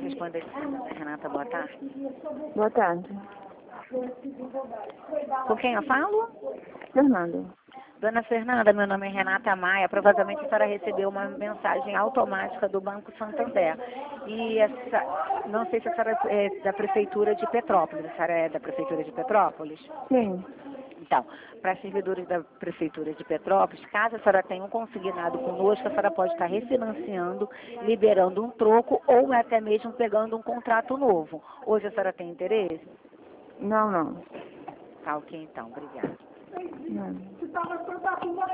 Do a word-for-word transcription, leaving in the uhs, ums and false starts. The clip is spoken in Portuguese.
responder. Renata, boa tarde. Boa tarde. Com quem eu falo? Fernanda. Dona Fernanda, meu nome é Renata Maia. Provavelmente a senhora recebeu uma mensagem automática do Banco Santander. E essa, não sei se a senhora é da Prefeitura de Petrópolis. A senhora é da Prefeitura de Petrópolis? Sim. Então, para servidores da Prefeitura de Petrópolis, caso a senhora tenha um consignado conosco, a senhora pode estar refinanciando, liberando um troco ou até mesmo pegando um contrato novo. Hoje a senhora tem interesse? Não, não. Tá ok, então. Obrigada. Não.